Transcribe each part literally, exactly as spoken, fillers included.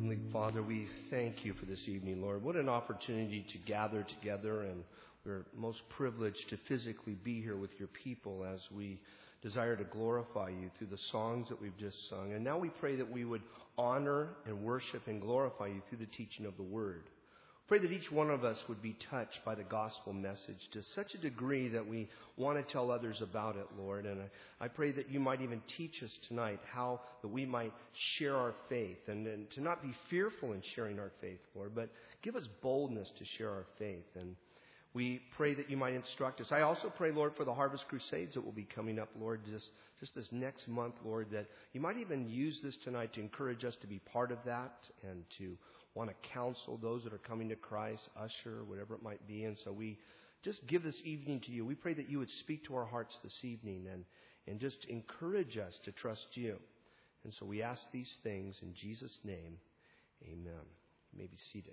Heavenly Father, we thank you for this evening, Lord. What an opportunity to gather together, and we're most privileged to physically be here with your people as we desire to glorify you through the songs that we've just sung. And now we pray that we would honor and worship and glorify you through the teaching of the Word. Pray that each one of us would be touched by the gospel message to such a degree that we want to tell others about it, Lord. And I, I pray that you might even teach us tonight how that we might share our faith and, and to not be fearful in sharing our faith, Lord, but give us boldness to share our faith. And we pray that you might instruct us. I also pray, Lord, for the Harvest Crusades that will be coming up, Lord, just, just this next month, Lord, that you might even use this tonight to encourage us to be part of that and to want to counsel those that are coming to Christ, usher, whatever it might be. And so we just give this evening to you. We pray that you would speak to our hearts this evening and, and just encourage us to trust you. And so we ask these things in Jesus' name. Amen. You may be seated.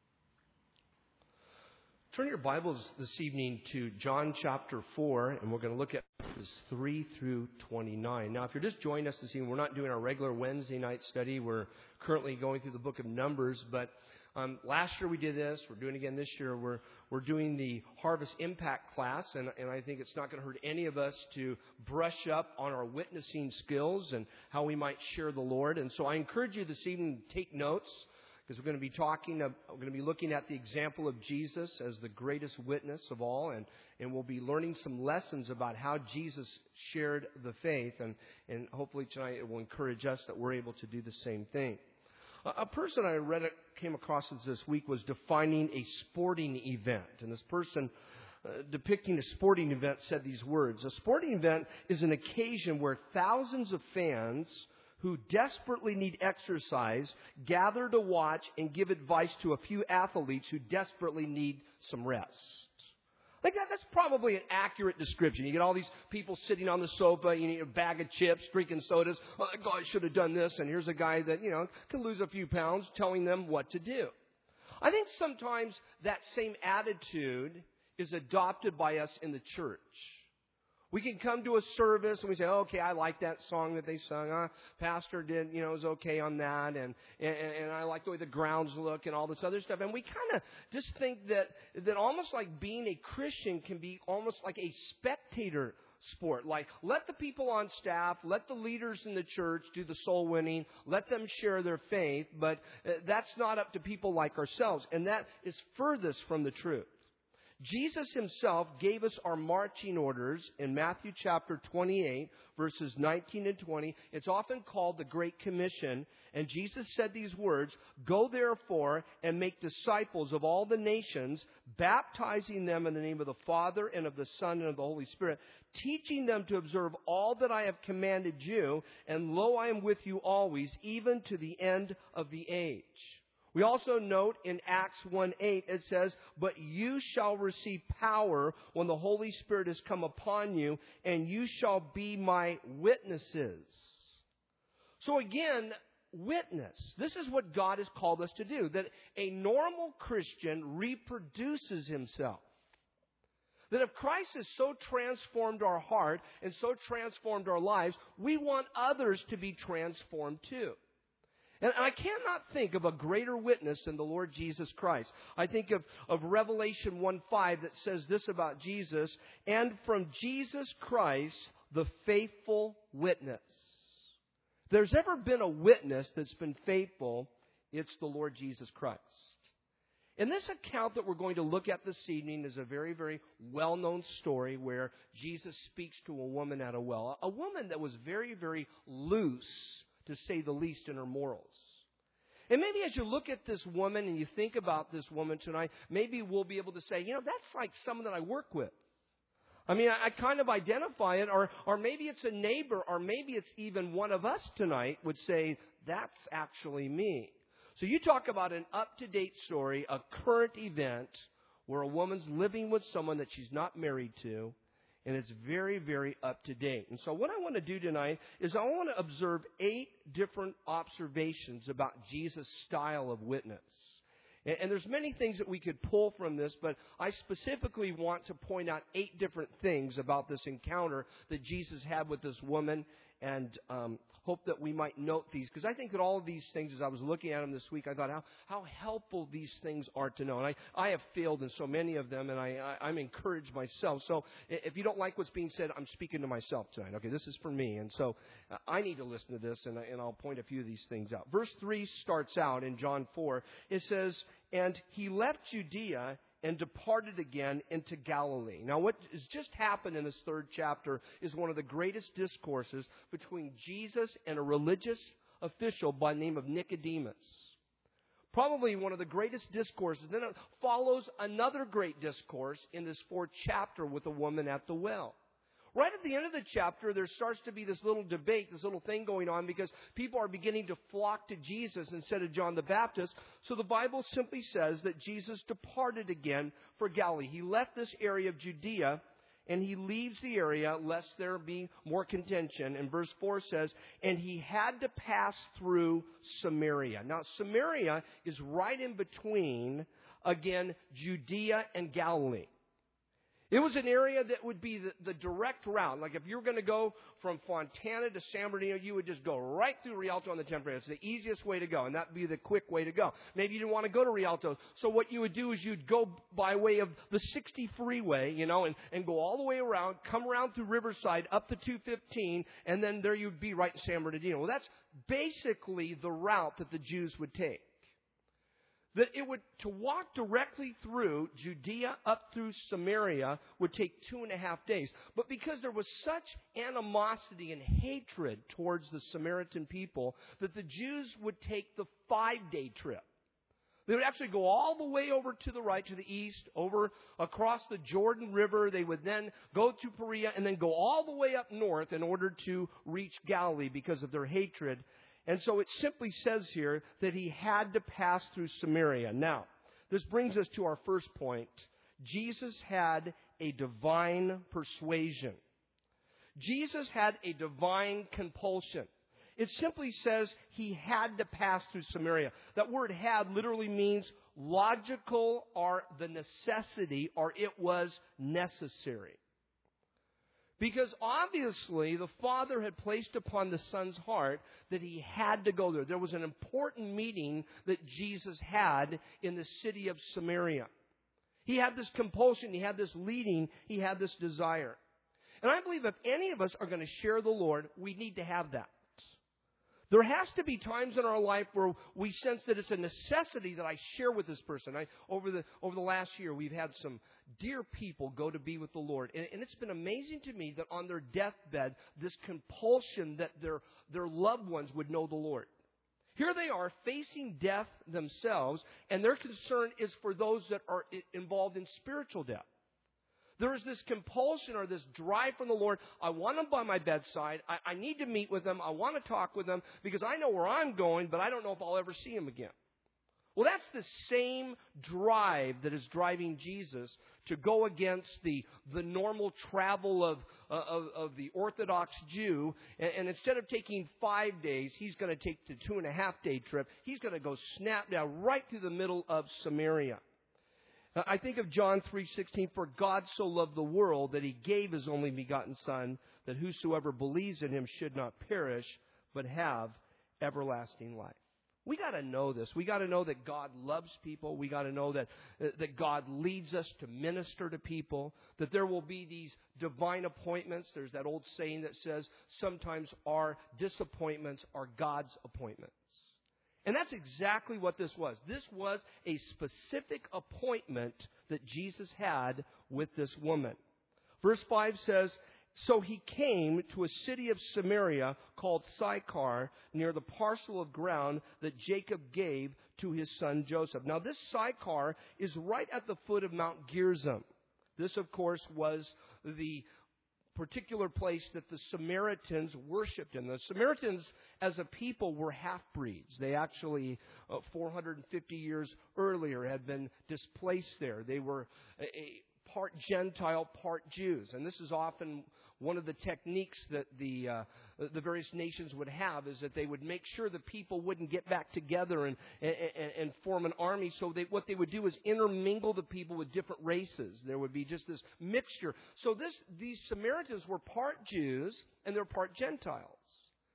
Turn your Bibles this evening to John chapter four, and we're going to look at verses three through twenty-nine. Now, if you're just joining us this evening, we're not doing our regular Wednesday night study. We're currently going through the book of Numbers, but um, last year we did this. We're doing it again this year. We're we're doing the Harvest Impact class, and, and I think it's not going to hurt any of us to brush up on our witnessing skills and how we might share the Lord. And so I encourage you this evening to take notes, because we're going to be talking, we're going to be looking at the example of Jesus as the greatest witness of all, and, and we'll be learning some lessons about how Jesus shared the faith, and, and hopefully tonight it will encourage us that we're able to do the same thing. A, a person I read it, came across this week was defining a sporting event, and this person uh, depicting a sporting event said these words: a sporting event is an occasion where thousands of fans who desperately need exercise gather to watch and give advice to a few athletes who desperately need some rest. Like that, that's probably an accurate description. You get all these people sitting on the sofa, you need a bag of chips, drinking sodas. Oh, God, I should have done this. And here's a guy that, you know, can lose a few pounds telling them what to do. I think sometimes that same attitude is adopted by us in the church. We can come to a service and we say, oh, okay, I like that song that they sung. Uh, Pastor did, you know, was okay on that. And, and, and I like the way the grounds look and all this other stuff. And we kind of just think that, that almost like being a Christian can be almost like a spectator sport. Like, let the people on staff, let the leaders in the church do the soul winning, let them share their faith. But uh, that's not up to people like ourselves. And that is furthest from the truth. Jesus himself gave us our marching orders in Matthew chapter twenty-eight, verses nineteen and twenty. It's often called the Great Commission. And Jesus said these words: "Go therefore and make disciples of all the nations, baptizing them in the name of the Father and of the Son and of the Holy Spirit, teaching them to observe all that I have commanded you. And lo, I am with you always, even to the end of the age." We also note in Acts one eight, it says, "But you shall receive power when the Holy Spirit has come upon you, and you shall be my witnesses." So again, witness. This is what God has called us to do, that a normal Christian reproduces himself. That if Christ has so transformed our heart and so transformed our lives, we want others to be transformed too. And I cannot think of a greater witness than the Lord Jesus Christ. I think of, of Revelation one five that says this about Jesus: "And from Jesus Christ, the faithful witness." If there's ever been a witness that's been faithful, it's the Lord Jesus Christ. And this account that we're going to look at this evening is a very, very well-known story where Jesus speaks to a woman at a well. A woman that was very, very loose, to say the least, in her morals. And maybe as you look at this woman and you think about this woman tonight, maybe we'll be able to say, you know, that's like someone that I work with. I mean, I, I kind of identify it, or, or maybe it's a neighbor, or maybe it's even one of us tonight would say, that's actually me. So you talk about an up-to-date story, a current event where a woman's living with someone that she's not married to, and it's very, very up to date. And so what I want to do tonight is I want to observe eight different observations about Jesus' style of witness. And, and there's many things that we could pull from this, but I specifically want to point out eight different things about this encounter that Jesus had with this woman. And um, hope that we might note these, because I think that all of these things, as I was looking at them this week, I thought how, how helpful these things are to know. And I, I have failed in so many of them, and I, I, I'm encouraged myself. So if you don't like what's being said, I'm speaking to myself tonight. Okay, this is for me. And so uh, I need to listen to this, and, and I'll point a few of these things out. Verse three starts out in John four. It says, "And he left Judea and departed again into Galilee." Now, what has just happened in this third chapter is one of the greatest discourses between Jesus and a religious official by the name of Nicodemus. Probably one of the greatest discourses. Then it follows another great discourse in this fourth chapter with a woman at the well. Right at the end of the chapter, there starts to be this little debate, this little thing going on, because people are beginning to flock to Jesus instead of John the Baptist. So the Bible simply says that Jesus departed again for Galilee. He left this area of Judea, and he leaves the area lest there be more contention. And verse four says, "And he had to pass through Samaria." Now, Samaria is right in between, again, Judea and Galilee. It was an area that would be the, the direct route. Like if you were going to go from Fontana to San Bernardino, you would just go right through Rialto on the Temperate. It's the easiest way to go, and that would be the quick way to go. Maybe you didn't want to go to Rialto. So what you would do is you'd go by way of the sixty freeway, you know, and, and go all the way around, come around through Riverside up to two fifteen, and then there you'd be right in San Bernardino. Well, that's basically the route that the Jews would take. That it would, to walk directly through Judea up through Samaria would take two and a half days. But because there was such animosity and hatred towards the Samaritan people, that the Jews would take the five-day trip. They would actually go all the way over to the right, to the east, over across the Jordan River. They would then go to Perea and then go all the way up north in order to reach Galilee because of their hatred. And so it simply says here that he had to pass through Samaria. Now, this brings us to our first point. Jesus had a divine persuasion. Jesus had a divine compulsion. It simply says he had to pass through Samaria. That word "had" literally means logical, or the necessity, or it was necessary. Because obviously the Father had placed upon the Son's heart that he had to go there. There was an important meeting that Jesus had in the city of Samaria. He had this compulsion, he had this leading, he had this desire. And I believe if any of us are going to share the Lord, we need to have that. There has to be times in our life where we sense that it's a necessity that I share with this person. I, over the over the last year, we've had some dear people go to be with the Lord. And, and it's been amazing to me that on their deathbed, this compulsion that their, their loved ones would know the Lord. Here they are facing death themselves, and their concern is for those that are involved in spiritual death. There is this compulsion or this drive from the Lord. I want them by my bedside. I, I need to meet with them. I want to talk with them because I know where I'm going, but I don't know if I'll ever see them again. Well, that's the same drive that is driving Jesus to go against the, the normal travel of, uh, of, of the Orthodox Jew. And, and instead of taking five days, he's going to take the two and a half day trip. He's going to go snap down right through the middle of Samaria. I think of John three sixteen, "For God so loved the world that he gave his only begotten Son, that whosoever believes in him should not perish, but have everlasting life." We got to know this. We got to know that God loves people. We got to know that, that God leads us to minister to people, that there will be these divine appointments. There's that old saying that says sometimes our disappointments are God's appointments. And that's exactly what this was. This was a specific appointment that Jesus had with this woman. Verse five says, "So he came to a city of Samaria called Sychar, near the parcel of ground that Jacob gave to his son Joseph." Now this Sychar is right at the foot of Mount Gerizim. This, of course, was the particular place that the Samaritans worshipped in. The Samaritans as a people were half-breeds. They actually, uh, four hundred fifty years earlier, had been displaced there. They were a, a part Gentile, part Jews. And this is often one of the techniques that the uh, the various nations would have, is that they would make sure the people wouldn't get back together and and, and form an army. So they, what they would do is intermingle the people with different races. There would be just this mixture. So this these Samaritans were part Jews and they're part Gentiles.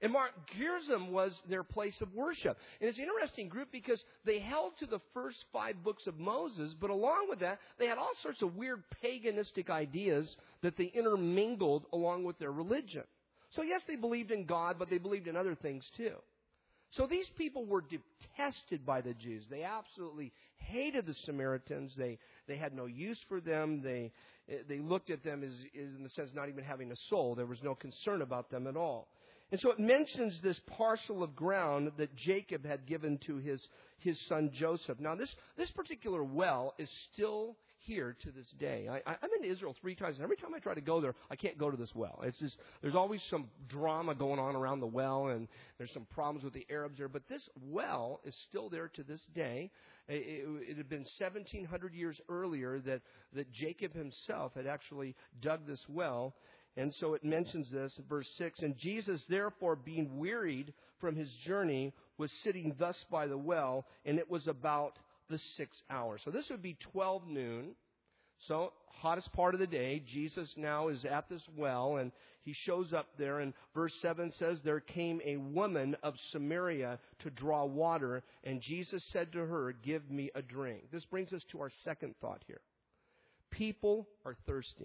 And Mount Gerizim was their place of worship. And it's an interesting group because they held to the first five books of Moses, but along with that, they had all sorts of weird paganistic ideas that they intermingled along with their religion. So yes, they believed in God, but they believed in other things too. So these people were detested by the Jews. They absolutely hated the Samaritans. They they had no use for them. They they looked at them as, as in the sense not even having a soul. There was no concern about them at all. And so it mentions this parcel of ground that Jacob had given to his, his son Joseph. Now, this, this particular well is still here to this day. I, I, I've been to Israel three times, and every time I try to go there, I can't go to this well. It's just, there's always some drama going on around the well, and there's some problems with the Arabs there. But this well is still there to this day. It, it, it had been seventeen hundred years earlier that, that Jacob himself had actually dug this well. And so it mentions this in verse six. And Jesus, therefore, being wearied from his journey, was sitting thus by the well, and it was about the sixth hour. So this would be twelve noon. So, hottest part of the day. Jesus now is at this well, and he shows up there. And verse seven says, there came a woman of Samaria to draw water, and Jesus said to her, give me a drink. This brings us to our second thought here. People are thirsty.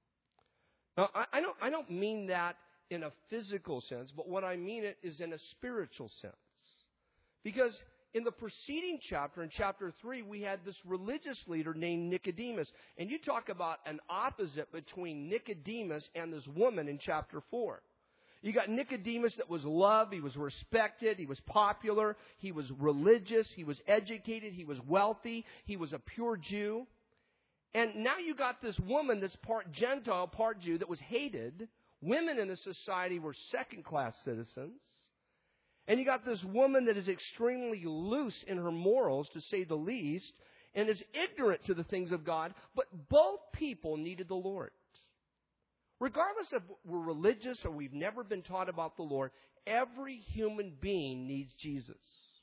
Now, I, I don't I don't mean that in a physical sense, but what I mean it is in a spiritual sense. Because in the preceding chapter, in chapter three, we had this religious leader named Nicodemus. And you talk about an opposite between Nicodemus and this woman in chapter four. You got Nicodemus that was loved, he was respected, he was popular, he was religious, he was educated, he was wealthy, he was a pure Jew. And now you got this woman that's part Gentile, part Jew, that was hated. Women in the society were second-class citizens. And you got this woman that is extremely loose in her morals, to say the least, and is ignorant to the things of God. But both people needed the Lord. Regardless if we're religious or we've never been taught about the Lord, every human being needs Jesus.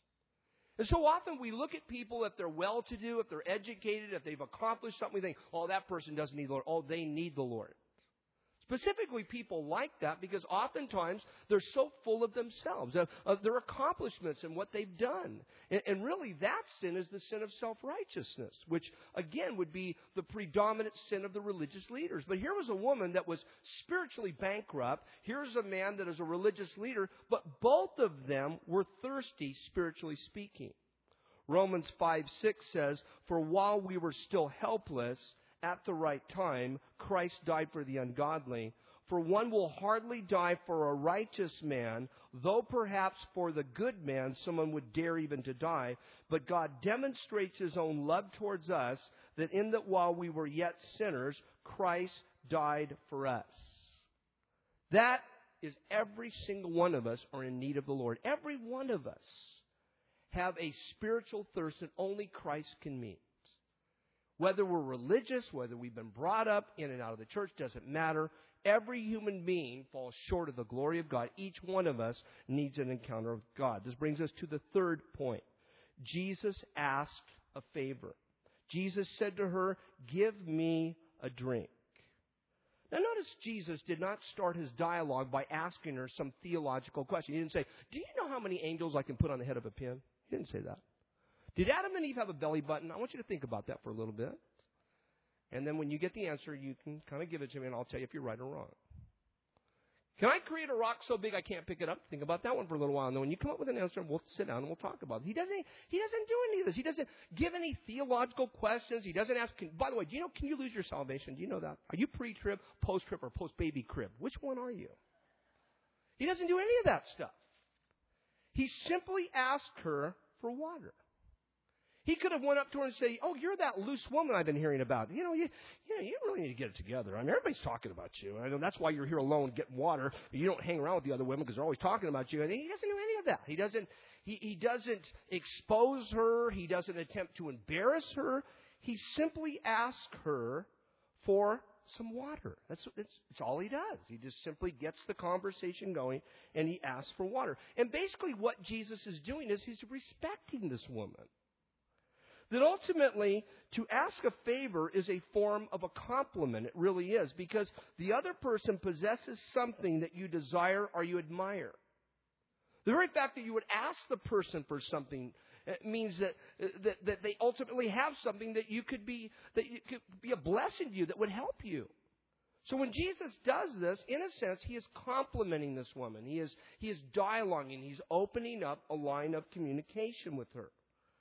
And so often we look at people, if they're well-to-do, if they're educated, if they've accomplished something, we think, oh, that person doesn't need the Lord. Oh, they need the Lord. Specifically, people like that because oftentimes they're so full of themselves, of, of their accomplishments and what they've done. And, and really, that sin is the sin of self-righteousness, which, again, would be the predominant sin of the religious leaders. But here was a woman that was spiritually bankrupt. Here's a man that is a religious leader, but both of them were thirsty, spiritually speaking. Romans five six says, for while we were still helpless, at the right time, Christ died for the ungodly. For one will hardly die for a righteous man, though perhaps for the good man someone would dare even to die. But God demonstrates his own love towards us, that in that while we were yet sinners, Christ died for us. That is every single one of us are in need of the Lord. Every one of us have a spiritual thirst that only Christ can meet. Whether we're religious, whether we've been brought up in and out of the church, doesn't matter. Every human being falls short of the glory of God. Each one of us needs an encounter with God. This brings us to the third point. Jesus asked a favor. Jesus said to her, give me a drink. Now notice Jesus did not start his dialogue by asking her some theological question. He didn't say, do you know how many angels I can put on the head of a pin? He didn't say that. Did Adam and Eve have a belly button? I want you to think about that for a little bit. And then when you get the answer, you can kind of give it to me, and I'll tell you if you're right or wrong. Can I create a rock so big I can't pick it up? Think about that one for a little while. And then when you come up with an answer, we'll sit down and we'll talk about it. He doesn't, he doesn't do any of this. He doesn't give any theological questions. He doesn't ask, can, by the way, do you know, can you lose your salvation? Do you know that? Are you pre-trib, post-trib, or post-baby crib? Which one are you? He doesn't do any of that stuff. He simply asked her for water. He could have went up to her and said, oh, you're that loose woman I've been hearing about. You know, you, you know, you really need to get it together. I mean, everybody's talking about you. I know that's why you're here alone getting water. You don't hang around with the other women because they're always talking about you. And he doesn't do any of that. He doesn't, he, he doesn't expose her. He doesn't attempt to embarrass her. He simply asks her for some water. That's, that's, that's all he does. He just simply gets the conversation going and he asks for water. And basically what Jesus is doing is he's respecting this woman. That ultimately, to ask a favor is a form of a compliment. It really is. Because the other person possesses something that you desire or you admire. The very fact that you would ask the person for something means that, that that they ultimately have something that you could be that you could be a blessing to you that would help you. So when Jesus does this, in a sense, he is complimenting this woman. He is he is dialoguing. He's opening up a line of communication with her.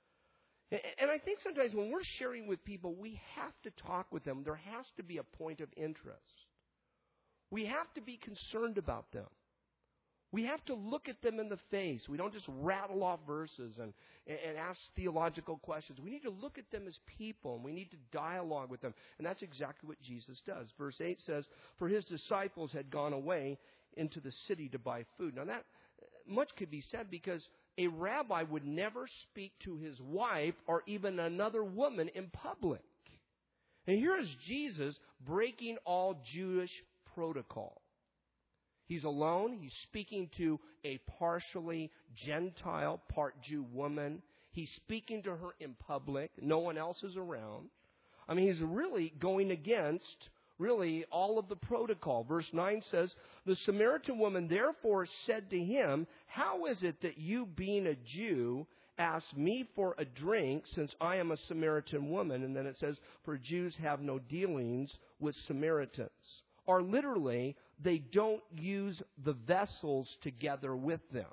And I think sometimes when we're sharing with people, we have to talk with them. There has to be a point of interest. We have to be concerned about them. We have to look at them in the face. We don't just rattle off verses and, and ask theological questions. We need to look at them as people, and we need to dialogue with them. And that's exactly what Jesus does. Verse eight says, for his disciples had gone away into the city to buy food. Now that much could be said because a rabbi would never speak to his wife or even another woman in public. And here is Jesus breaking all Jewish protocol. He's alone. He's speaking to a partially Gentile, part Jew woman. He's speaking to her in public. No one else is around. I mean, he's really going against, really, all of the protocol. Verse nine says, the Samaritan woman therefore said to him, how is it that you, being a Jew, ask me for a drink, since I am a Samaritan woman? And then it says, for Jews have no dealings with Samaritans. Or literally, they don't use the vessels together with them.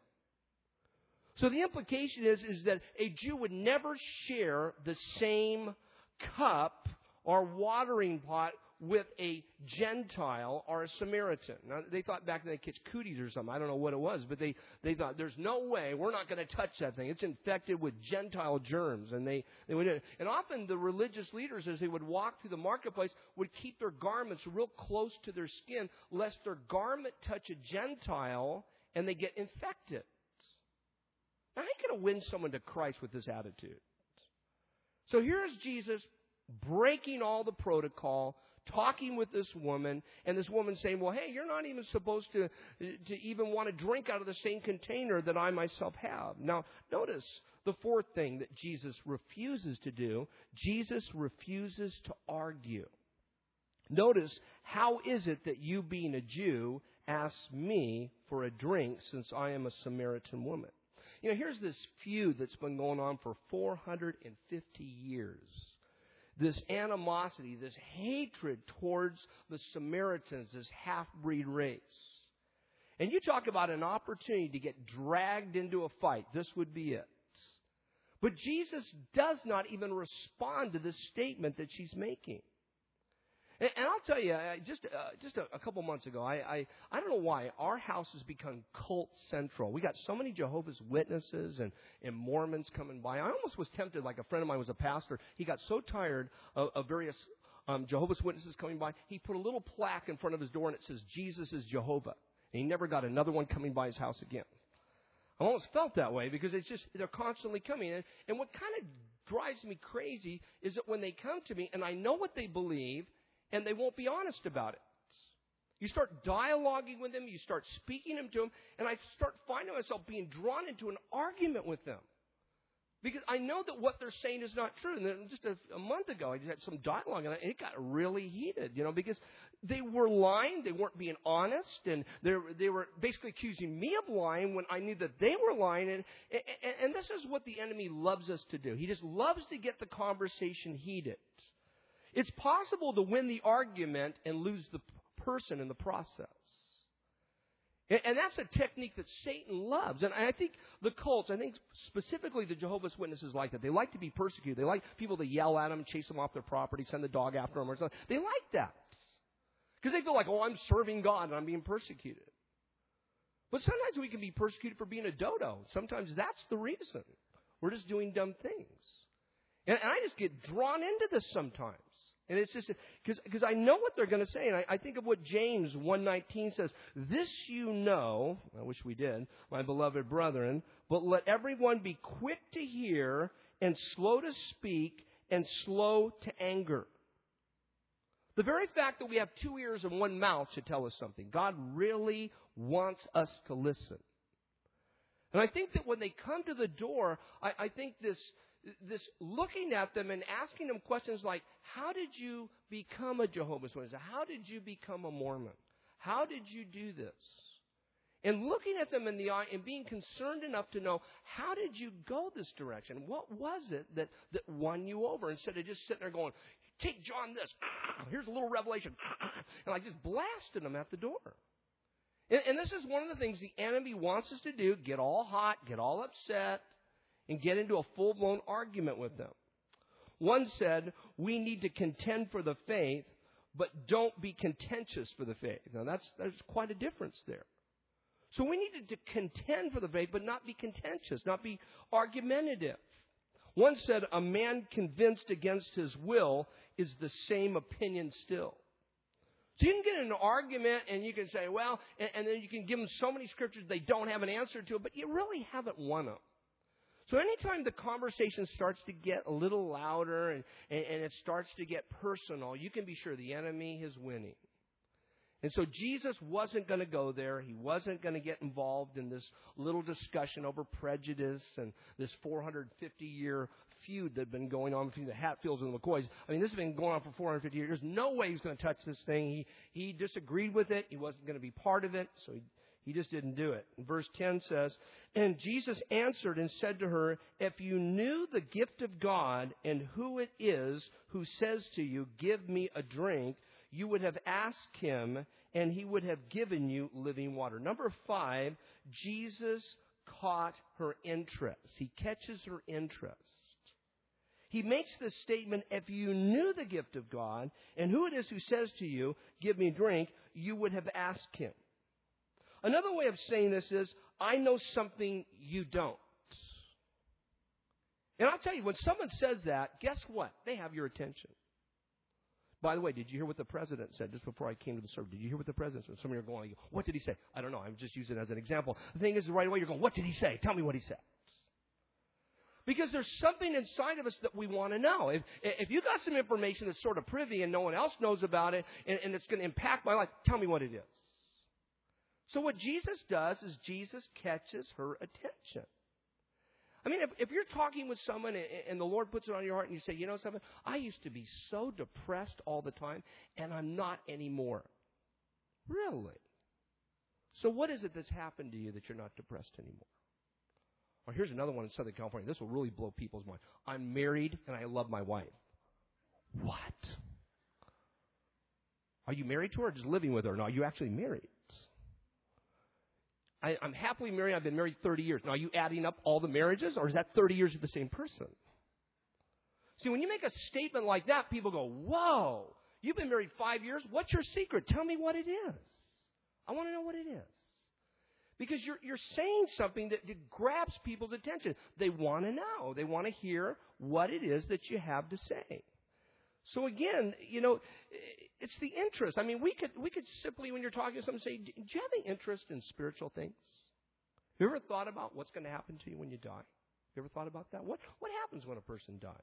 So the implication is, is that a Jew would never share the same cup or watering pot with a Gentile or a Samaritan. Now, they thought back then they catch cooties or something. I don't know what it was, but they, they thought, there's no way, we're not going to touch that thing. It's infected with Gentile germs. And they, they would, and often the religious leaders, as they would walk through the marketplace, would keep their garments real close to their skin, lest their garment touch a Gentile and they get infected. Now, how are you going to win someone to Christ with this attitude? So here's Jesus breaking all the protocol, talking with this woman, and this woman saying, well, hey, you're not even supposed to, to even want to drink out of the same container that I myself have. Now, notice the fourth thing that Jesus refuses to do. Jesus refuses to argue. Notice, how is it that you, being a Jew, ask me for a drink, since I am a Samaritan woman? You know, here's this feud that's been going on for four hundred fifty years. This animosity, this hatred towards the Samaritans, this half-breed race. And you talk about an opportunity to get dragged into a fight. This would be it. But Jesus does not even respond to this statement that she's making. And, and I'll tell you, just uh, just a, a couple months ago, I, I I don't know why our house has become cult central. We got so many Jehovah's Witnesses and, and Mormons coming by. I almost was tempted, like a friend of mine was a pastor. He got so tired of, of various um, Jehovah's Witnesses coming by, he put a little plaque in front of his door and it says, Jesus is Jehovah. And he never got another one coming by his house again. I almost felt that way because it's just, they're constantly coming. And, and what kind of drives me crazy is that when they come to me and I know what they believe, and they won't be honest about it. You start dialoguing with them, you start speaking them to them, and I start finding myself being drawn into an argument with them. Because I know that what they're saying is not true. And then just a, a month ago, I just had some dialogue, and it got really heated, you know, because they were lying, they weren't being honest, and they they were basically accusing me of lying when I knew that they were lying. And, and, and this is what the enemy loves us to do. He just loves to get the conversation heated. It's possible to win the argument and lose the person in the process. And, and that's a technique that Satan loves. And I think the cults, I think specifically the Jehovah's Witnesses like that. They like to be persecuted. They like people to yell at them, chase them off their property, send the dog after them or something. They like that. Because they feel like, oh, I'm serving God and I'm being persecuted. But sometimes we can be persecuted for being a dodo. Sometimes that's the reason. We're just doing dumb things. And, and I just get drawn into this sometimes. And it's just because I know what they're going to say. And I, I think of what James one nineteen says. This you know, I wish we did, my beloved brethren, but let everyone be quick to hear and slow to speak and slow to anger. The very fact that we have two ears and one mouth should tell us something. God really wants us to listen. And I think that when they come to the door, I, I think this... This looking at them and asking them questions like, how did you become a Jehovah's Witness? How did you become a Mormon? How did you do this? And looking at them in the eye and being concerned enough to know, how did you go this direction? What was it that, that won you over? Instead of just sitting there going, take John this. Here's a little revelation. And like just blasting them at the door. And, and this is one of the things the enemy wants us to do, get all hot, get all upset, and get into a full-blown argument with them. One said, we need to contend for the faith, but don't be contentious for the faith. Now, that's there's quite a difference there. So we needed to contend for the faith, but not be contentious, not be argumentative. One said, a man convinced against his will is the same opinion still. So you can get in an argument and you can say, well, and, and then you can give them so many scriptures they don't have an answer to it, but you really haven't won them. So anytime the conversation starts to get a little louder and, and, and it starts to get personal, you can be sure the enemy is winning. And so Jesus wasn't going to go there. He wasn't going to get involved in this little discussion over prejudice and this four hundred fifty year feud that had been going on between the Hatfields and the McCoys. I mean, this has been going on for four hundred fifty years. There's no way he was going to touch this thing. He, he disagreed with it. He wasn't going to be part of it, so he, he just didn't do it. And verse ten says, and Jesus answered and said to her, if you knew the gift of God and who it is who says to you, give me a drink, you would have asked him, and he would have given you living water. Number five, Jesus caught her interest. He catches her interest. He makes this statement, if you knew the gift of God, and who it is who says to you, give me a drink, you would have asked him. Another way of saying this is, I know something you don't. And I'll tell you, when someone says that, guess what? They have your attention. By the way, did you hear what the president said just before I came to the service? Did you hear what the president said? Some of you are going, what did he say? I don't know. I'm just using it as an example. The thing is, right away you're going, what did he say? Tell me what he said. Because there's something inside of us that we want to know. If, if you got some information that's sort of privy and no one else knows about it, and, and it's going to impact my life, tell me what it is. So what Jesus does is Jesus catches her attention. I mean, if, if you're talking with someone and, and the Lord puts it on your heart and you say, you know something, I used to be so depressed all the time, and I'm not anymore. Really? So what is it that's happened to you that you're not depressed anymore? Or here's another one in Southern California. This will really blow people's mind. I'm married and I love my wife. What? Are you married to her or just living with her? No, are you actually married? I, I'm happily married. I've been married thirty years. Now, are you adding up all the marriages, or is that thirty years with the same person? See, when you make a statement like that, people go, whoa, you've been married five years? What's your secret? Tell me what it is. I want to know what it is. Because you're, you're saying something that, that grabs people's attention. They want to know. They want to hear what it is that you have to say. So again, you know, it's the interest. I mean, we could we could simply, when you're talking to someone, say, do you have any interest in spiritual things? Have you ever thought about what's going to happen to you when you die? Have you ever thought about that? What what happens when a person dies?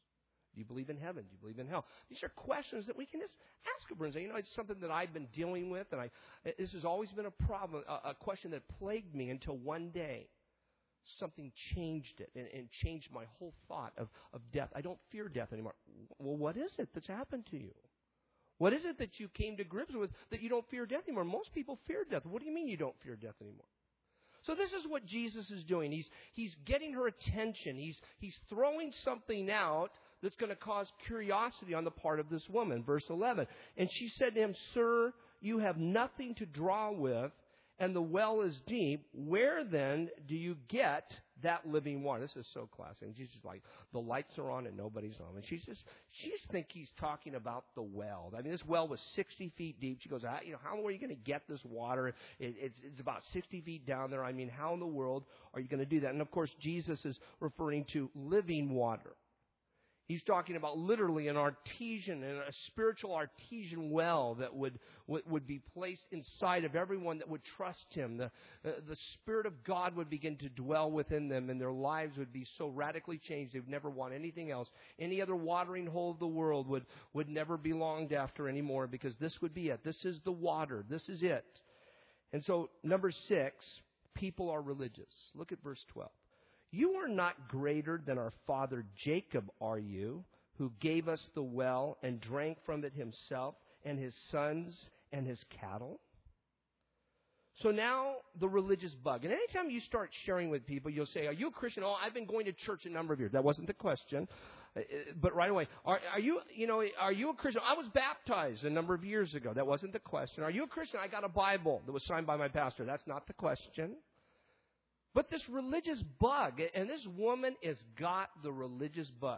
Do you believe in heaven? Do you believe in hell? These are questions that we can just ask a person. You know, it's something that I've been dealing with, and I this has always been a problem, a, a question that plagued me until one day something changed it and, and changed my whole thought of, of death. I don't fear death anymore. Well, what is it that's happened to you? What is it that you came to grips with that you don't fear death anymore? Most people fear death. What do you mean you don't fear death anymore? So this is what Jesus is doing. He's he's getting her attention. He's he's throwing something out that's going to cause curiosity on the part of this woman. Verse eleven. And she said to him, Sir, you have nothing to draw with, and the well is deep. Where then do you get that living water? This is so classic. And Jesus is like, the lights are on and nobody's on. And she's just, she just think he's talking about the well. I mean, this well was sixty feet deep. She goes, you know, how are you going to get this water? It, it's, it's about sixty feet down there. I mean, how in the world are you going to do that? And of course, Jesus is referring to living water. He's talking about literally an artesian, and a spiritual artesian well that would, would, would be placed inside of everyone that would trust him. The, uh, the Spirit of God would begin to dwell within them, and their lives would be so radically changed they would never want anything else. Any other watering hole of the world would, would never be longed after anymore, because this would be it. This is the water. This is it. And so, number six, people are religious. Look at verse twelve. You are not greater than our father Jacob, are you, who gave us the well and drank from it himself and his sons and his cattle? So now the religious bug. And anytime you start sharing with people, you'll say, are you a Christian? Oh, I've been going to church a number of years. That wasn't the question. But right away, are, are you, you know, are you a Christian? I was baptized a number of years ago. That wasn't the question. Are you a Christian? I got a Bible that was signed by my pastor. That's not the question. But this religious bug, and this woman has got the religious bug.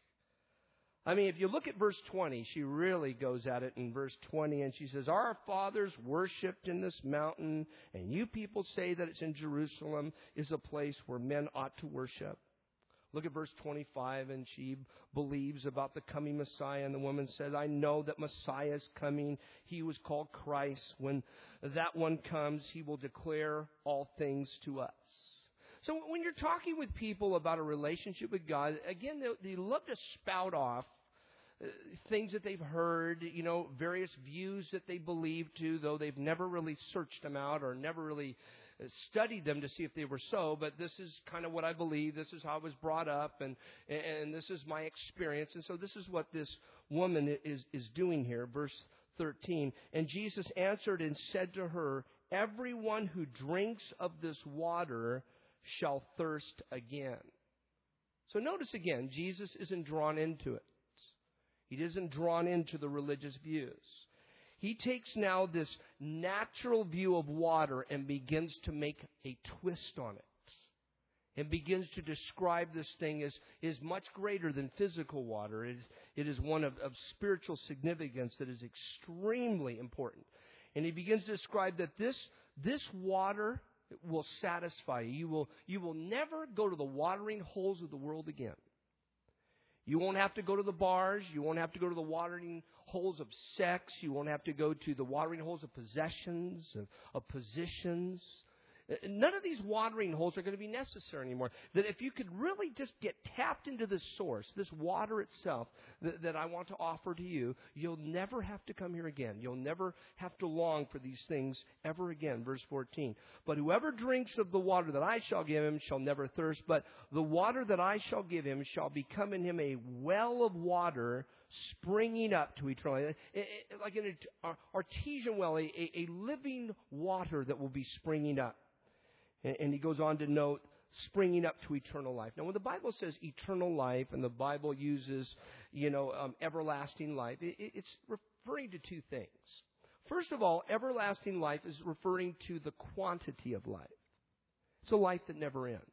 I mean, if you look at verse twenty, she really goes at it in verse twenty, and she says, our fathers worshipped in this mountain, and you people say that it's in Jerusalem is a place where men ought to worship. Look at verse twenty-five, and she believes about the coming Messiah, and the woman says, I know that Messiah is coming. He was called Christ. When that one comes, he will declare all things to us. So when you're talking with people about a relationship with God, again, they, they love to spout off uh, things that they've heard, you know, various views that they believe to, though they've never really searched them out or never really studied them to see if they were so. But this is kind of what I believe. This is how I was brought up, and and this is my experience. And so this is what this woman is, is doing here. Verse thirteen, and Jesus answered and said to her, everyone who drinks of this water shall thirst again. So notice again, Jesus isn't drawn into it. He isn't drawn into the religious views. He takes now this natural view of water and begins to make a twist on it. And begins to describe this thing as is much greater than physical water. It is, it is one of, of spiritual significance that is extremely important. And he begins to describe that this, this water will satisfy you. You will, you will never go to the watering holes of the world again. You won't have to go to the bars. You won't have to go to the watering holes of sex. You won't have to go to the watering holes of possessions, of, of positions. None of these watering holes are going to be necessary anymore. That if you could really just get tapped into this source, this water itself that, that I want to offer to you, you'll never have to come here again. You'll never have to long for these things ever again. Verse fourteen. But whoever drinks of the water that I shall give him shall never thirst, but the water that I shall give him shall become in him a well of water springing up to eternal life. Like an artesian well, a, a living water that will be springing up. And he goes on to note, springing up to eternal life. Now, when the Bible says eternal life, and the Bible uses, you know, um, everlasting life, it, it's referring to two things. First of all, everlasting life is referring to the quantity of life. It's a life that never ends.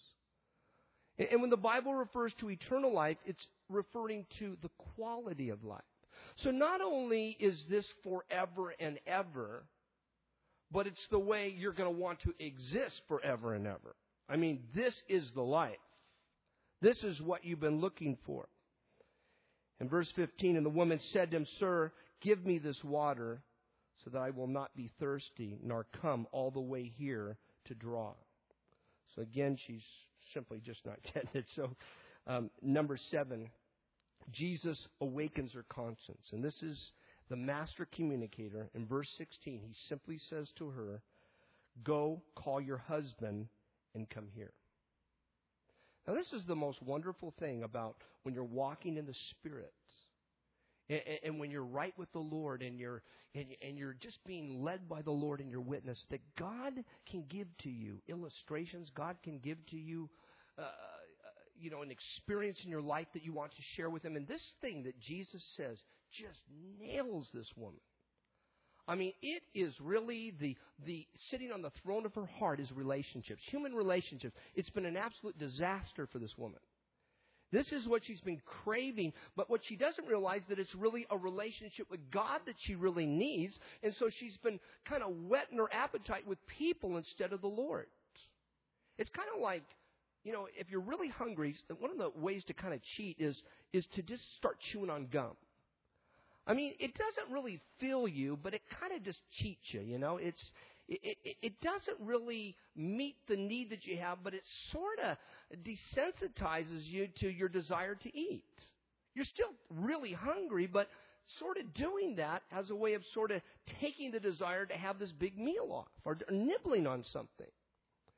And, and when the Bible refers to eternal life, it's referring to the quality of life. So not only is this forever and ever, but it's the way you're going to want to exist forever and ever. I mean, this is the life. This is what you've been looking for. In verse fifteen, and the woman said to him, Sir, give me this water so that I will not be thirsty, nor come all the way here to draw. So again, she's simply just not getting it. So um, number seven, Jesus awakens her conscience. And this is the master communicator. In verse sixteen, he simply says to her, go call your husband and come here. Now, this is the most wonderful thing about when you're walking in the Spirit, and, and when you're right with the Lord, and you're and, and you're just being led by the Lord in your witness, that God can give to you illustrations. God can give to you, uh, you know, an experience in your life that you want to share with Him. And this thing that Jesus says just nails this woman. I mean, it is really the the sitting on the throne of her heart is relationships, human relationships. It's been an absolute disaster for this woman. This is what she's been craving, but what she doesn't realize that it's really a relationship with God that she really needs, and so she's been kind of whetting her appetite with people instead of the Lord. It's kind of like, you know, if you're really hungry, one of the ways to kind of cheat is is to just start chewing on gum. I mean, it doesn't really fill you, but it kind of just cheats you, you know. It's it, it, it doesn't really meet the need that you have, but it sort of desensitizes you to your desire to eat. You're still really hungry, but sort of doing that as a way of sort of taking the desire to have this big meal off or nibbling on something.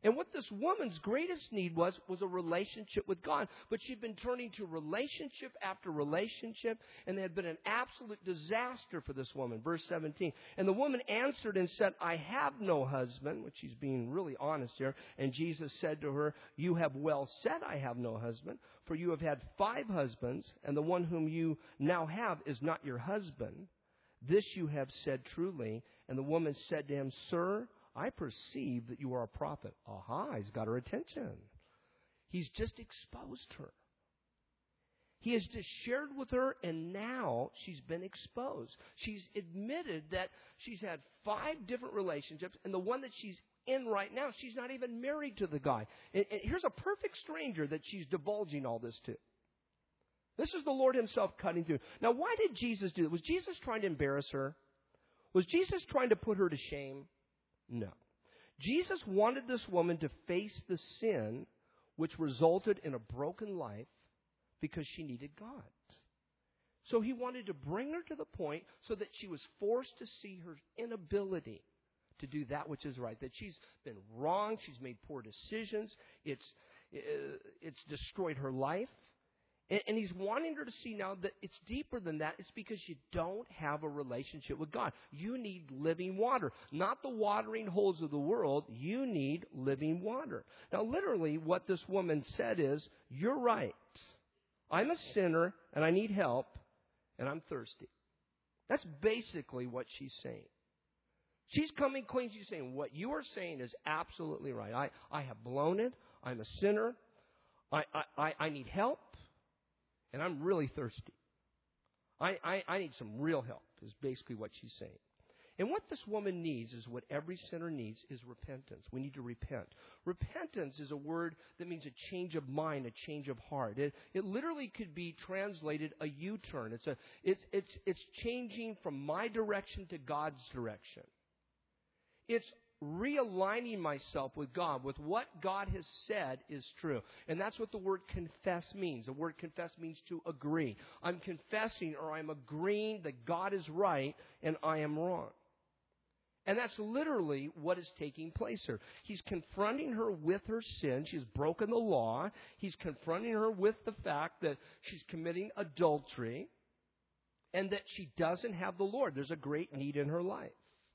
And what this woman's greatest need was, was a relationship with God. But she'd been turning to relationship after relationship, and it had been an absolute disaster for this woman. Verse seventeen. And the woman answered and said, I have no husband, which she's being really honest here. And Jesus said to her, you have well said, I have no husband, for you have had five husbands, and the one whom you now have is not your husband. This you have said truly. And the woman said to him, Sir, I perceive that you are a prophet. Aha, he's got her attention. He's just exposed her. He has just shared with her, and now she's been exposed. She's admitted that she's had five different relationships, and the one that she's in right now, she's not even married to the guy. And, and here's a perfect stranger that she's divulging all this to. This is the Lord himself cutting through. Now, why did Jesus do it? Was Jesus trying to embarrass her? Was Jesus trying to put her to shame? No. Jesus wanted this woman to face the sin which resulted in a broken life because she needed God. So he wanted to bring her to the point so that she was forced to see her inability to do that which is right. That she's been wrong, she's made poor decisions, it's, it's destroyed her life. And he's wanting her to see now that it's deeper than that. It's because you don't have a relationship with God. You need living water. Not the watering holes of the world. You need living water. Now, literally, what this woman said is, you're right. I'm a sinner, and I need help, and I'm thirsty. That's basically what she's saying. She's coming clean. She's saying, what you are saying is absolutely right. I, I have blown it. I'm a sinner. I, I, I need help. And I'm really thirsty. I, I, I need some real help, is basically what she's saying. And what this woman needs is what every sinner needs is repentance. We need to repent. Repentance is a word that means a change of mind, a change of heart. It, it literally could be translated a U-turn. It's, a, it's, it's, it's changing from my direction to God's direction. It's realigning myself with God, with what God has said is true. And that's what the word confess means. The word confess means to agree. I'm confessing, or I'm agreeing that God is right and I am wrong. And that's literally what is taking place here. He's confronting her with her sin. She's broken the law. He's confronting her with the fact that she's committing adultery and that she doesn't have the Lord. There's a great need in her life.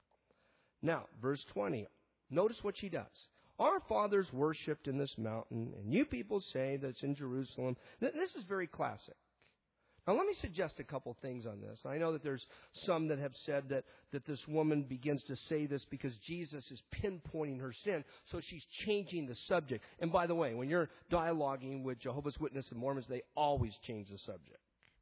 Now, verse twenty, notice what she does. Our fathers worshipped in this mountain, and you people say that it's in Jerusalem. This is very classic. Now, let me suggest a couple things on this. I know that there's some that have said that, that this woman begins to say this because Jesus is pinpointing her sin, so she's changing the subject. And by the way, when you're dialoguing with Jehovah's Witnesses and Mormons, they always change the subject.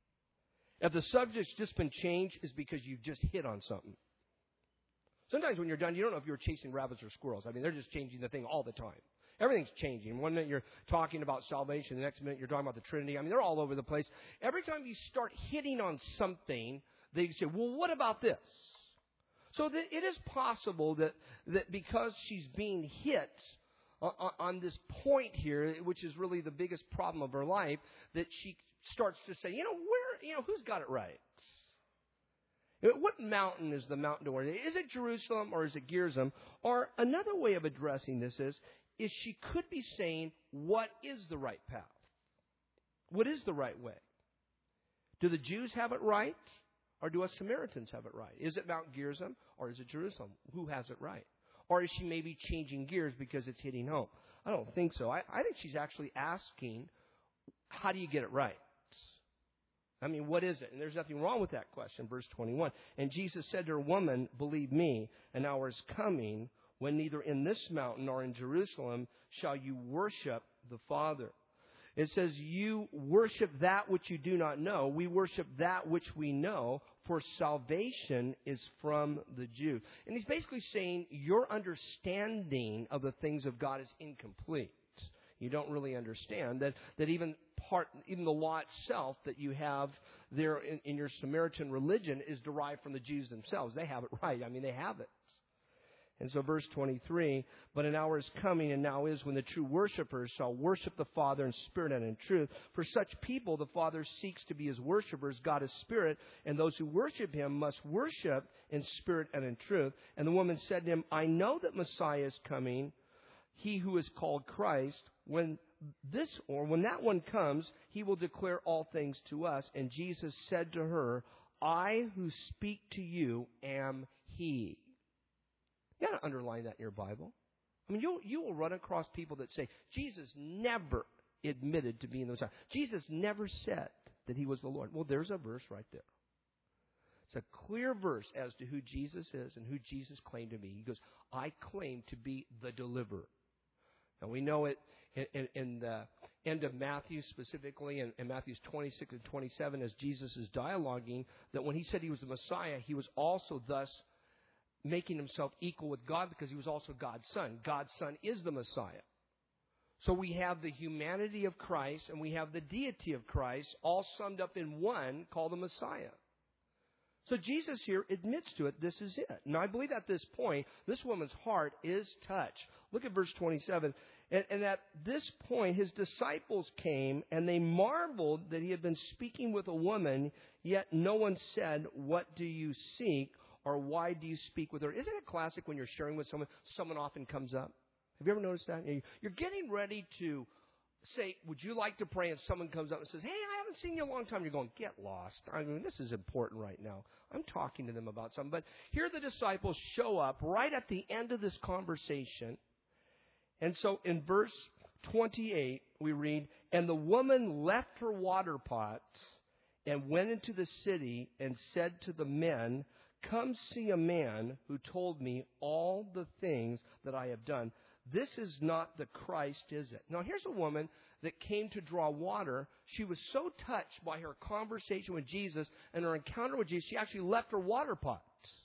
If the subject's just been changed, it's because you've just hit on something. Sometimes when you're done, you don't know if you're chasing rabbits or squirrels. I mean, they're just changing the thing all the time. Everything's changing. One minute you're talking about salvation, the next minute you're talking about the Trinity. I mean, they're all over the place. Every time you start hitting on something, they say, well, what about this? So that it is possible that, that because she's being hit on, on this point here, which is really the biggest problem of her life, that she starts to say, you know, where, you know, who's got it right? What mountain is the mountain to worship? Is it Jerusalem or is it Gerizim? Or another way of addressing this is, is she could be saying, what is the right path? What is the right way? Do the Jews have it right? Or do us Samaritans have it right? Is it Mount Gerizim or is it Jerusalem? Who has it right? Or is she maybe changing gears because it's hitting home? I don't think so. I, I think she's actually asking, how do you get it right? I mean, what is it? And there's nothing wrong with that question. Verse twenty-one. And Jesus said to her, woman, believe me, an hour is coming when neither in this mountain nor in Jerusalem shall you worship the Father. It says, you worship that which you do not know. We worship that which we know, for salvation is from the Jews. And he's basically saying your understanding of the things of God is incomplete. You don't really understand that, that even part, even the law itself that you have there in, in your Samaritan religion is derived from the Jews themselves. They have it right. I mean, they have it. And so verse twenty-three, but an hour is coming and now is when the true worshipers shall worship the Father in spirit and in truth. For such people the Father seeks to be his worshipers. God is spirit, and those who worship him must worship in spirit and in truth. And the woman said to him, I know that Messiah is coming, he who is called Christ, when this or when that one comes, he will declare all things to us. And Jesus said to her, I who speak to you am he. You got to underline that in your Bible. I mean, you you will run across people that say, Jesus never admitted to being the Messiah. Jesus never said that he was the Lord. Well, there's a verse right there. It's a clear verse as to who Jesus is and who Jesus claimed to be. He goes, I claim to be the deliverer. Now, we know it in, in, in the end of Matthew, specifically in, in Matthew twenty-six and twenty-seven, as Jesus is dialoguing, that when he said he was the Messiah, he was also thus making himself equal with God because he was also God's Son. God's Son is the Messiah. So we have the humanity of Christ and we have the deity of Christ all summed up in one called the Messiah. So Jesus here admits to it, this is it. And I believe at this point, this woman's heart is touched. Look at verse twenty-seven. And, and at this point, his disciples came and they marveled that he had been speaking with a woman, yet no one said, what do you seek? Or why do you speak with her? Isn't it classic when you're sharing with someone, someone often comes up? Have you ever noticed that? You're getting ready to say, would you like to pray? And someone comes up and says, hey, I haven't seen you in a long time. You're going, get lost. I mean, this is important right now. I'm talking to them about something. But here the disciples show up right at the end of this conversation. And so in verse twenty-eight, we read, and the woman left her water pots and went into the city and said to the men, come see a man who told me all the things that I have done. This is not the Christ, is it? Now, here's a woman that came to draw water. She was so touched by her conversation with Jesus and her encounter with Jesus, she actually left her water pots.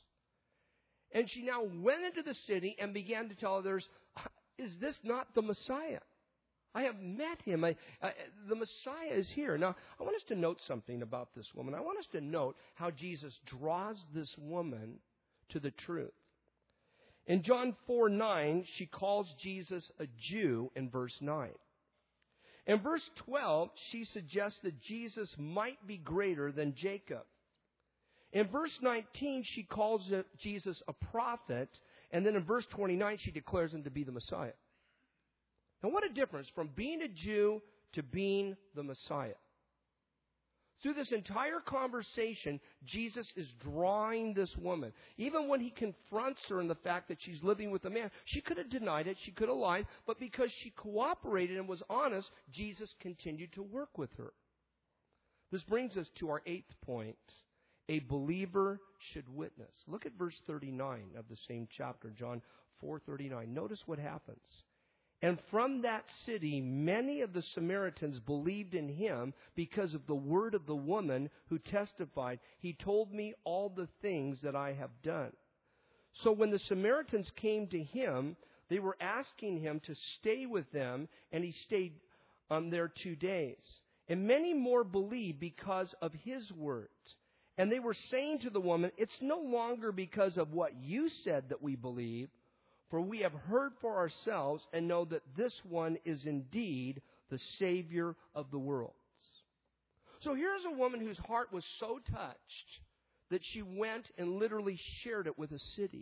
And she now went into the city and began to tell others, is this not the Messiah? I have met him. I, uh, the Messiah is here. Now, I want us to note something about this woman. I want us to note how Jesus draws this woman to the truth. In John four nine, she calls Jesus a Jew in verse nine. In verse twelve, she suggests that Jesus might be greater than Jacob. In verse nineteen, she calls Jesus a prophet. And then in verse twenty-nine, she declares him to be the Messiah. Now, what a difference from being a Jew to being the Messiah. Through this entire conversation, Jesus is drawing this woman. Even when he confronts her in the fact that she's living with a man, she could have denied it, she could have lied, but because she cooperated and was honest, Jesus continued to work with her. This brings us to our eighth point. A believer should witness. Look at verse thirty-nine of the same chapter, John four thirty-nine. Notice what happens. And from that city, many of the Samaritans believed in him because of the word of the woman who testified, he told me all the things that I have done. So when the Samaritans came to him, they were asking him to stay with them, and he stayed um, there two days. And many more believed because of his words. And they were saying to the woman, it's no longer because of what you said that we believe, for we have heard for ourselves and know that this one is indeed the Savior of the world. So here's a woman whose heart was so touched that she went and literally shared it with a city.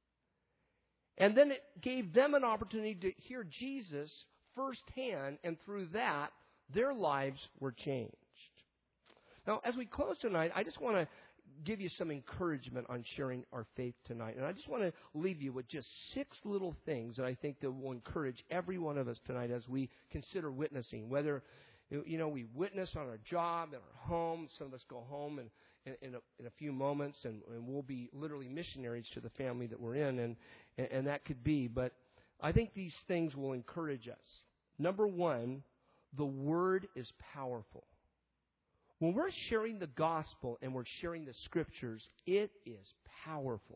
And then it gave them an opportunity to hear Jesus firsthand, and through that, their lives were changed. Now, as we close tonight, I just want to give you some encouragement on sharing our faith tonight. And I just want to leave you with just six little things that I think that will encourage every one of us tonight as we consider witnessing. Whether, you know, we witness on our job, in our home. Some of us go home and in, in, a, in a few moments, and, and we'll be literally missionaries to the family that we're in, and, and, and that could be. But I think these things will encourage us. Number one, the Word is powerful. When we're sharing the gospel and we're sharing the scriptures, it is powerful.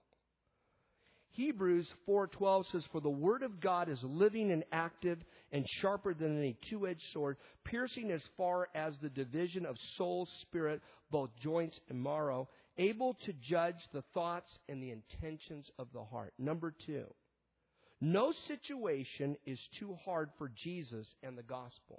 Hebrews four twelve says, for the word of God is living and active and sharper than any two-edged sword, piercing as far as the division of soul, spirit, both joints and marrow, able to judge the thoughts and the intentions of the heart. Number two, no situation is too hard for Jesus and the gospel.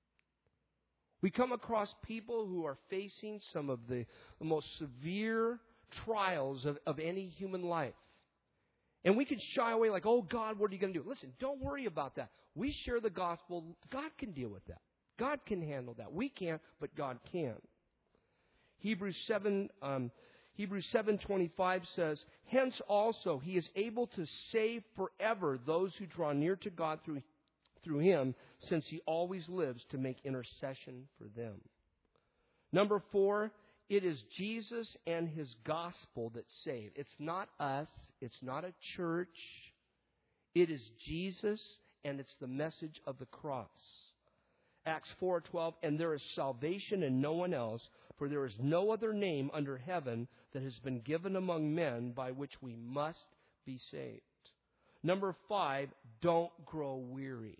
We come across people who are facing some of the, the most severe trials of, of any human life. And we can shy away like, oh, God, what are you going to do? Listen, don't worry about that. We share the gospel. God can deal with that. God can handle that. We can't, but God can. Hebrews seven, um, Hebrews seven twenty-five says, hence also he is able to save forever those who draw near to God through, through him, since he always lives to make intercession for them. Number four, it is Jesus and his gospel that save. It's not us. It's not a church. It is Jesus, and it's the message of the cross. Acts four twelve, and there is salvation in no one else, for there is no other name under heaven that has been given among men by which we must be saved. Number five, don't grow weary.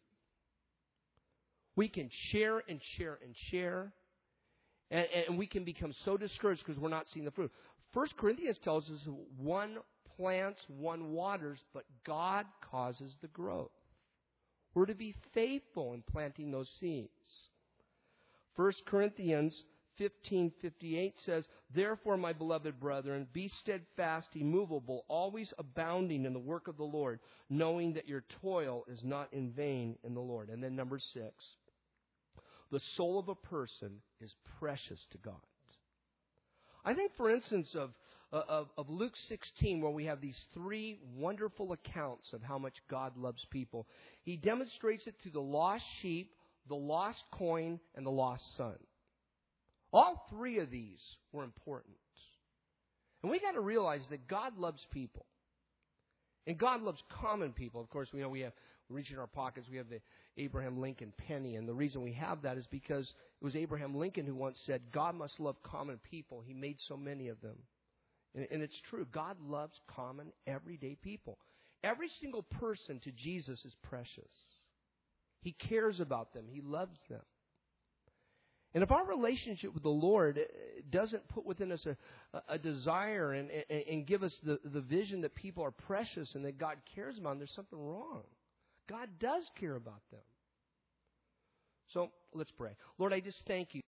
We can share and share and share, and, and we can become so discouraged because we're not seeing the fruit. First Corinthians tells us one plants, one waters, but God causes the growth. We're to be faithful in planting those seeds. First Corinthians fifteen fifty-eight says, therefore, my beloved brethren, be steadfast, immovable, always abounding in the work of the Lord, knowing that your toil is not in vain in the Lord. And then number six, the soul of a person is precious to God. I think, for instance, of Of, of Luke sixteen, where we have these three wonderful accounts of how much God loves people. He demonstrates it through the lost sheep, the lost coin, and the lost son. All three of these were important. And we got to realize that God loves people. And God loves common people. Of course, we know we have, reach in our pockets, we have the Abraham Lincoln penny. And the reason we have that is because it was Abraham Lincoln who once said, God must love common people. He made so many of them. And it's true. God loves common, everyday people. Every single person to Jesus is precious. He cares about them. He loves them. And if our relationship with the Lord doesn't put within us a, a desire and, and, and give us the, the vision that people are precious and that God cares about them, there's something wrong. God does care about them. So let's pray. Lord, I just thank you.